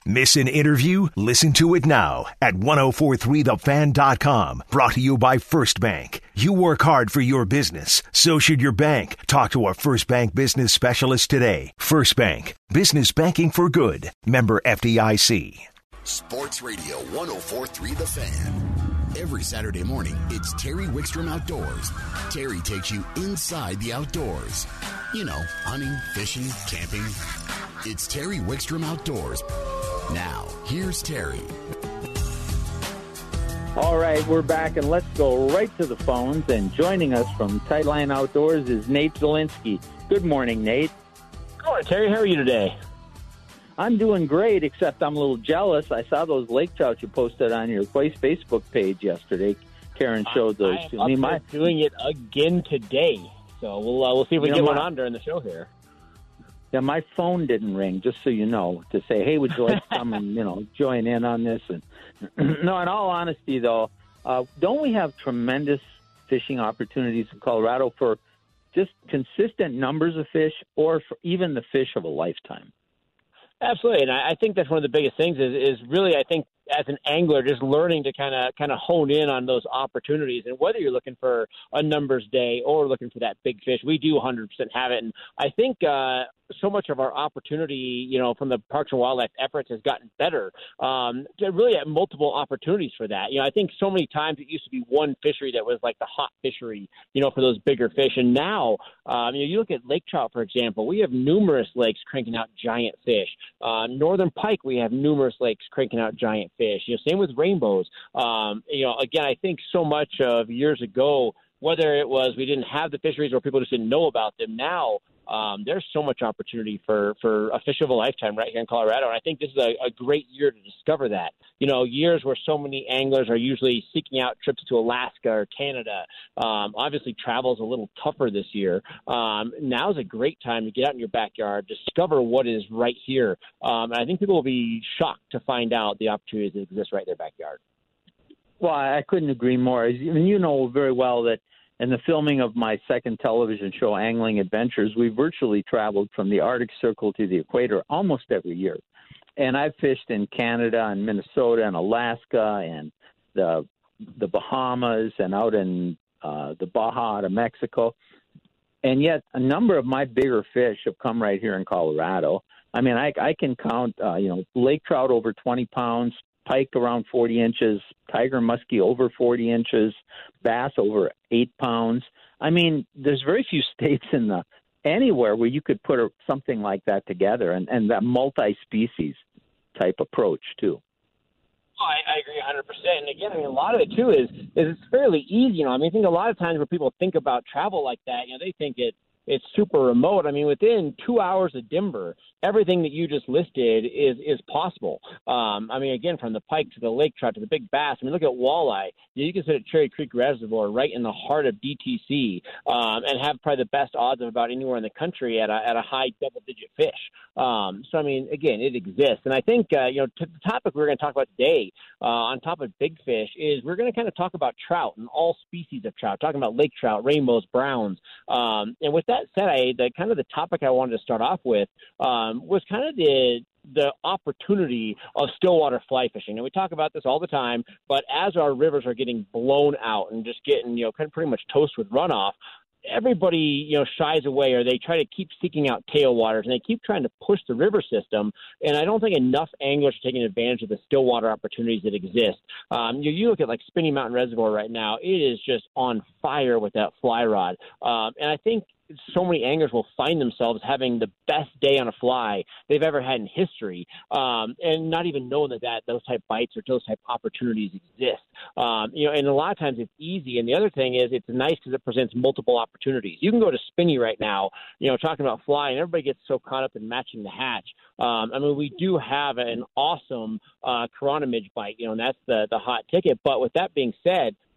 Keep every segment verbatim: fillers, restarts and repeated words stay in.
Miss an interview? Listen to it now at ten forty-three the fan dot com. Brought to you by First Bank. You work hard for your business. So should your bank. Talk to a First Bank business specialist today. First Bank. Business banking for good. Member F D I C. Sports Radio ten forty-three The Fan. Every Saturday morning, it's Terry Wickstrom Outdoors. Terry takes you inside the outdoors. You know, hunting, fishing, camping. It's Terry Wickstrom Outdoors. Now, here's Terry. All right, we're back, and let's go right to the phones. And joining us from Tightline Outdoors is Nate Zielinski. Good morning, Nate. Good morning, Terry. How are you today? I'm doing great, except I'm a little jealous. I saw those lake trout you posted on your Facebook page yesterday. Karen showed those I, to I me. am My, doing it again today, so we'll uh, we'll see if we you get know, one my, on during the show here. Yeah, my phone didn't ring, just so you know, to say, hey, would you like to come and, you know, join in on this? And no, in all honesty, though, uh, don't we have tremendous fishing opportunities in Colorado for just consistent numbers of fish, or for even the fish of a lifetime? Absolutely, and I, I think that's one of the biggest things is, is really, I think, as an angler, just learning to kind of kind of hone in on those opportunities. And whether you're looking for a numbers day or looking for that big fish, we do one hundred percent have it. And I think uh, so much of our opportunity, you know, from the Parks and Wildlife efforts has gotten better. Um, to really have multiple opportunities for that. You know, I think so many times it used to be one fishery that was like the hot fishery, you know, for those bigger fish. And now, um, you know, you look at lake trout, for example, we have numerous lakes cranking out giant fish. Uh, Northern pike, we have numerous lakes cranking out giant fish. You know, same with rainbows. Um, you know, again, I think so much of years ago, whether it was we didn't have the fisheries or people just didn't know about them, now um, there's so much opportunity for, for a fish of a lifetime right here in Colorado. And I think this is a, a great year to discover that. You know, years where so many anglers are usually seeking out trips to Alaska or Canada. Um, obviously, travel is a little tougher this year. Um, now is a great time to get out in your backyard, discover what is right here. Um, and I think people will be shocked to find out the opportunities that exist right in their backyard. Well, I couldn't agree more. I mean, you know very well that in the filming of my second television show, Angling Adventures, we virtually traveled from the Arctic Circle to the equator almost every year. And I've fished in Canada and Minnesota and Alaska and the the Bahamas and out in uh, the Baja to Mexico. And yet a number of my bigger fish have come right here in Colorado. I mean, I, I can count, uh, you know, lake trout over twenty pounds, pike around forty inches, tiger muskie over forty inches, bass over eight pounds. I mean, there's very few states in the anywhere where you could put a, something like that together, and, and that multi-species type approach too. Oh, I, I agree one hundred percent. And again, I mean, a lot of it too is is it's fairly easy. You know, I mean, I think a lot of times when people think about travel like that, you know, they think it it's super remote. I mean, within two hours of Denver, everything that you just listed is is possible. Um, I mean, again, from the pike to the lake trout to the big bass. I mean, look at walleye. You, know, you can sit at Cherry Creek Reservoir right in the heart of D T C um, and have probably the best odds of about anywhere in the country at a, at a high double-digit fish. Um, so, I mean, again, it exists. And I think, uh, you know, to the topic we're going to talk about today, uh, on top of big fish, is we're going to kind of talk about trout and all species of trout, talking about lake trout, rainbows, browns. Um, and with that said, I, the kind of the topic I wanted to start off with um, was kind of the the opportunity of stillwater fly fishing. And we talk about this all the time, but as our rivers are getting blown out and just getting, you know, kind of pretty much toast with runoff, everybody, you know, shies away, or they try to keep seeking out tailwaters, and they keep trying to push the river system. And I don't think enough anglers are taking advantage of the stillwater opportunities that exist. Um, you, you look at like Spinny Mountain Reservoir right now; it is just on fire with that fly rod. Um, and I think so many anglers will find themselves having the best day on a fly they've ever had in history, um, and not even knowing that, that those type bites or those type opportunities exist. Um, you know, and a lot of times it's easy. And the other thing is it's nice because it presents multiple opportunities. You can go to Spinny right now, you know, talking about fly, and everybody gets so caught up in matching the hatch. Um, I mean, we do have an awesome uh, Corona midge bite, you know, and that's the, the hot ticket. But with that being said,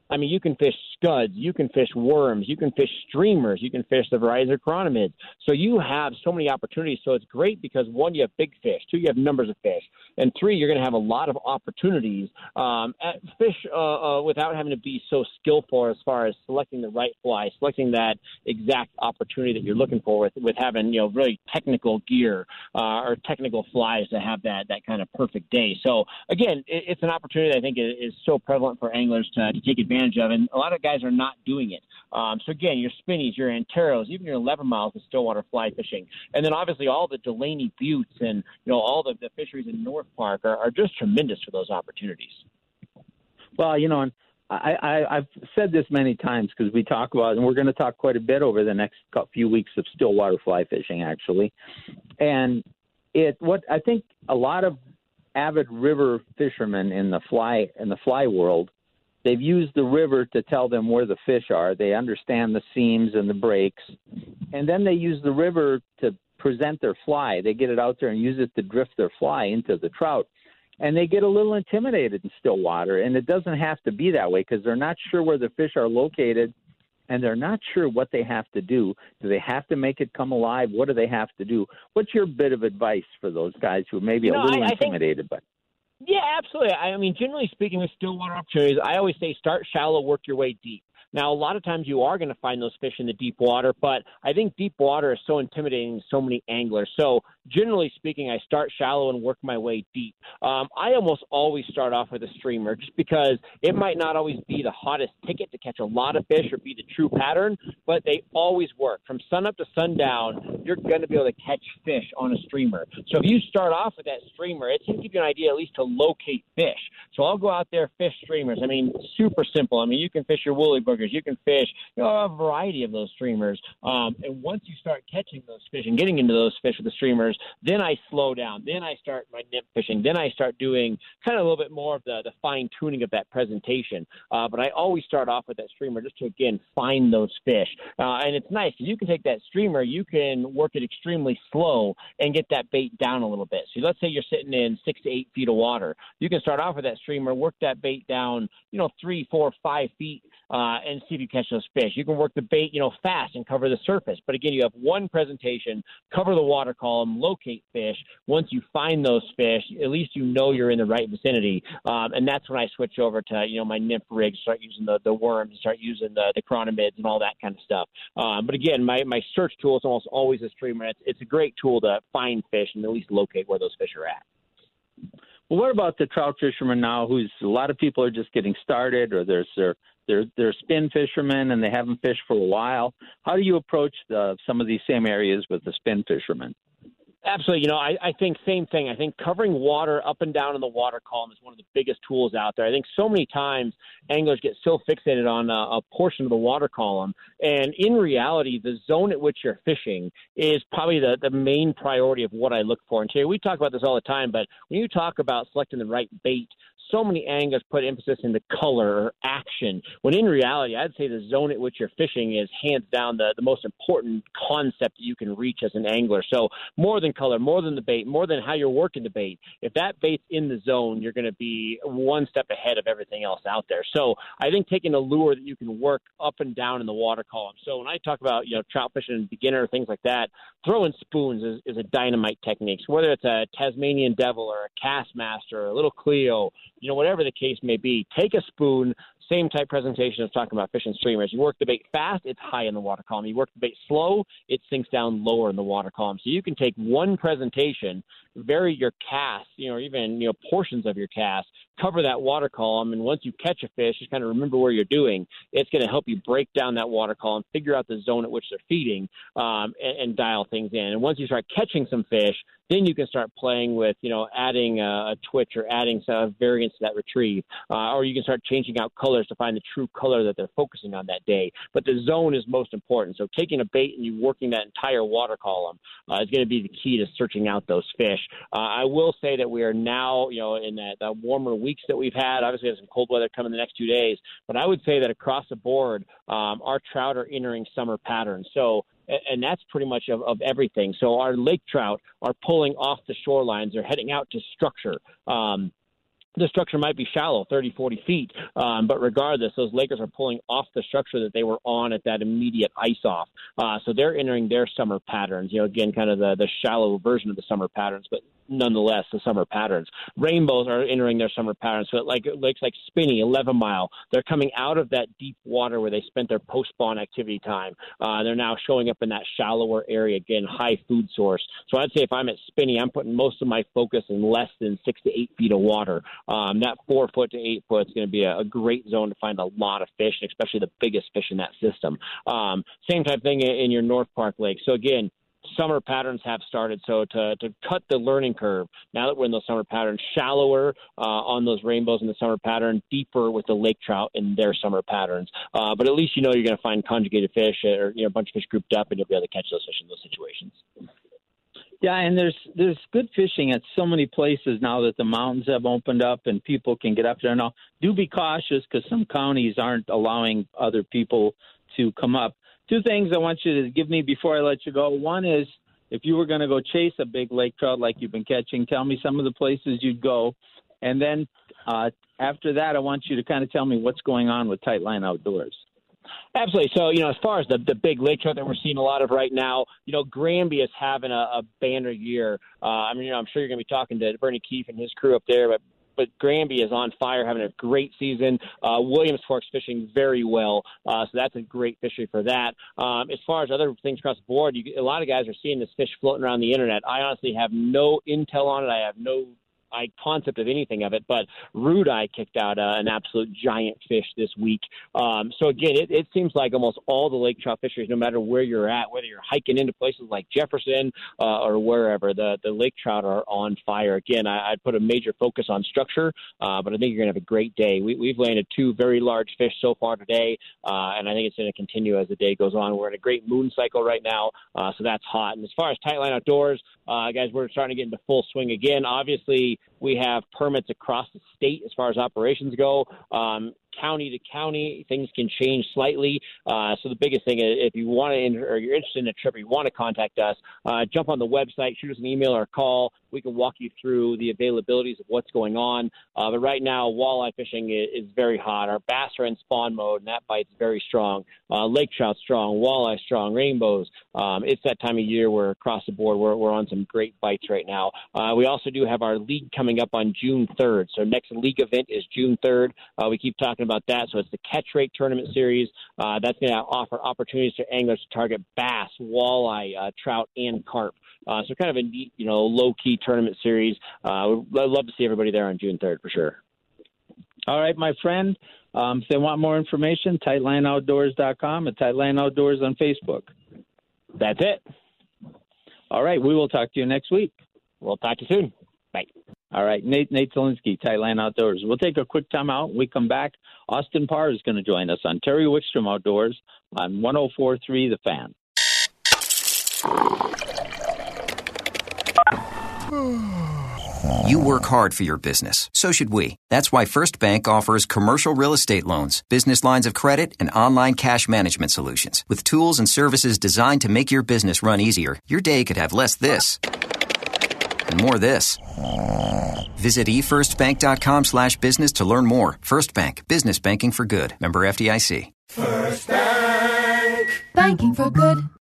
I mean, you can fish scuds, you can fish worms, you can fish streamers, you can fish the varieties of chironomids. So you have so many opportunities. So it's great because, one, you have big fish, two, you have numbers of fish, and three, you're going to have a lot of opportunities um, at fish uh, uh, without having to be so skillful as far as selecting the right fly, selecting that exact opportunity that you're looking for with, with having, you know, really technical gear uh, or technical flies to have that, that kind of perfect day. So, again, it, it's an opportunity that I think is, is so prevalent for anglers to, to take advantage of, and a lot of guys are not doing it. Um, so again, your spinnies, your anteros, even your eleven miles of stillwater fly fishing, and then obviously all the Delaney buttes and you know all the, the fisheries in North Park are, are just tremendous for those opportunities. Well, you know, and I, I, I've said this many times because we talk about, and we're going to talk quite a bit over the next few weeks of stillwater fly fishing, actually. And it, what I think a lot of avid river fishermen in the fly in the fly world, they've used the river to tell them where the fish are. They understand the seams and the breaks. And then they use the river to present their fly. They get it out there and use it to drift their fly into the trout. And they get a little intimidated in still water. And it doesn't have to be that way because they're not sure where the fish are located, and they're not sure what they have to do. Do they have to make it come alive? What do they have to do? What's your bit of advice for those guys who may be no, a little I, intimidated? I think- but Yeah, absolutely. I mean, generally speaking, with stillwater opportunities, I always say start shallow, work your way deep. Now, a lot of times you are going to find those fish in the deep water, but I think deep water is so intimidating to so many anglers. So generally speaking, I start shallow and work my way deep. Um, I almost always start off with a streamer just because it might not always be the hottest ticket to catch a lot of fish or be the true pattern, but they always work. From sun up to sundown, you're going to be able to catch fish on a streamer. So if you start off with that streamer, it's going to give you an idea at least to locate fish. So I'll go out there, fish streamers. I mean, super simple. I mean, you can fish your woolly boogers. You can fish you know, a variety of those streamers. Um, and once you start catching those fish and getting into those fish with the streamers, then I slow down. Then I start my nymph fishing. Then I start doing kind of a little bit more of the, the fine tuning of that presentation. Uh, but I always start off with that streamer just to, again, find those fish. Uh, and it's nice because you can take that streamer, you can work it extremely slow and get that bait down a little bit. So let's say you're sitting in six to eight feet of water. You can start off with that streamer, work that bait down, you know, three, four, five feet, uh, and see if you catch those fish. You can work the bait, you know, fast and cover the surface. But again, you have one presentation, cover the water column, locate fish. Once you find those fish, at least you know you're in the right vicinity. Um, and that's when I switch over to, you know, my nymph rigs, start using the, the worms, start using the, the chironomids and all that kind of stuff. Um, but again, my, my search tool is almost always a streamer. It's, it's a great tool to find fish and at least locate where those fish are at. Well, what about the trout fisherman now who's a lot of people are just getting started, or there's their They're, they're spin fishermen and they haven't fished for a while. How do you approach the, some of these same areas with the spin fishermen? Absolutely. You know, I, I think same thing. I think covering water up and down in the water column is one of the biggest tools out there. I think so many times anglers get so fixated on a, a portion of the water column. And in reality, the zone at which you're fishing is probably the, the main priority of what I look for. And Terry, we talk about this all the time, but when you talk about selecting the right bait, so many anglers put emphasis into color or action, when in reality, I'd say the zone at which you're fishing is hands down the, the most important concept that you can reach as an angler. So more than color, more than the bait, more than how you're working the bait, if that bait's in the zone, you're going to be one step ahead of everything else out there. So I think taking a lure that you can work up and down in the water column. So when I talk about, you know, trout fishing beginner, things like that, throwing spoons is, is a dynamite technique. So whether it's a Tasmanian Devil or a Castmaster or a little Cleo, you know, whatever the case may be, take a spoon, same type presentation as talking about fishing streamers. You work the bait fast, it's high in the water column. You work the bait slow, it sinks down lower in the water column. So you can take one presentation, vary your cast, you know, or even, you know, portions of your cast, cover that water column, and once you catch a fish, just kind of remember where you're doing. It's going to help you break down that water column, figure out the zone at which they're feeding, um, and, and dial things in. And once you start catching some fish, then you can start playing with, you know, adding a, a twitch or adding some variance to that retrieve, uh, or you can start changing out colors to find the true color that they're focusing on that day. But the zone is most important. So taking a bait and you working that entire water column uh, is going to be the key to searching out those fish. Uh, I will say that we are now, you know, in that, that warmer weeks that we've had. Obviously, we have some cold weather coming the next two days, but I would say that across the board, um, our trout are entering summer patterns. So, and that's pretty much of, of everything. So our lake trout are pulling off the shorelines. They're heading out to structure. Um, the structure might be shallow, thirty, forty feet, um, but regardless, those Lakers are pulling off the structure that they were on at that immediate ice-off. Uh, so they're entering their summer patterns, you know, again, kind of the, the shallow version of the summer patterns, but nonetheless, the summer patterns. Rainbows are entering their summer patterns. So like lakes like Spinney, eleven mile, they're coming out of that deep water where they spent their post-spawn activity time. Uh, they're now showing up in that shallower area, again, high food source. So I'd say if I'm at Spinney, I'm putting most of my focus in less than six to eight feet of water. Um, that four foot to eight foot is going to be a, a great zone to find a lot of fish, and especially the biggest fish in that system. Um, same type of thing in, in your North Park Lake. So again, summer patterns have started. So to, to cut the learning curve, now that we're in those summer patterns, shallower uh, on those rainbows in the summer pattern, deeper with the lake trout in their summer patterns. Uh, but at least you know you're going to find conjugated fish or you know a bunch of fish grouped up, and you'll be able to catch those fish in those situations. Yeah, and there's there's good fishing at so many places now that the mountains have opened up and people can get up there. Now, do be cautious because some counties aren't allowing other people to come up. Two things I want you to give me before I let you go. One is, if you were going to go chase a big lake trout like you've been catching, tell me some of the places you'd go. And then uh, after that, I want you to kind of tell me what's going on with Tightline Outdoors. Absolutely. So, you know, as far as the, the big lake trout that we're seeing a lot of right now, you know, Granby is having a, a banner year. Uh, I mean, you know, I'm sure you're going to be talking to Bernie Keefe and his crew up there, but but Granby is on fire, having a great season. Uh, Williams Fork's fishing very well, uh, so that's a great fishery for that. Um, as far as other things across the board, you, a lot of guys are seeing this fish floating around the internet. I honestly have no intel on it. I have no I concept of anything of it, but Rudeye kicked out uh, an absolute giant fish this week. Um, so again, it, it seems like almost all the lake trout fisheries, no matter where you're at, whether you're hiking into places like Jefferson uh, or wherever, the, the lake trout are on fire. Again, I, I'd put a major focus on structure, uh, but I think you're going to have a great day. We, we've landed two very large fish so far today, uh, and I think it's going to continue as the day goes on. We're in a great moon cycle right now, uh, so that's hot. And as far as Tightline Outdoors, uh, guys, we're starting to get into full swing again. Obviously, we have permits across the state as far as operations go. Um, county to county, things can change slightly. Uh, so the biggest thing is if you want to, enter, or you're interested in a trip, or you want to contact us, uh, jump on the website, shoot us an email or a call. We can walk you through the availabilities of what's going on. Uh, but right now, walleye fishing is, is very hot. Our bass are in spawn mode, and that bite's very strong. Uh, lake trout strong, walleye strong, rainbows. Um, it's that time of year where across the board we're, we're on some great bites right now. Uh, we also do have our league coming up on June third. So next league event is June third. Uh, we keep talking about that. So it's the Catch Rate Tournament Series. Uh, that's going to offer opportunities to anglers to target bass, walleye, uh, trout, and carp. Uh, so kind of a neat, you know, low-key tournament series. Uh, I'd love to see everybody there on June third for sure. All right, my friend. Um, if they want more information, tightline outdoors dot com and Tightline Outdoors on Facebook. That's it. All right, we will talk to you next week. We'll talk to you soon. Bye. All right, Nate Nate Zielinski, Tightline Outdoors. We'll take a quick time out. When we come back, Austin Parr is going to join us on Terry Wickstrom Outdoors on one oh four point three The Fan. You work hard for your business. So should we. That's why First Bank offers commercial real estate loans, business lines of credit, and online cash management solutions. With tools and services designed to make your business run easier, your day could have less this and more this. Visit e first bank dot com slash business to learn more. First Bank. Business banking for good. Member F D I C. First Bank. Banking for good.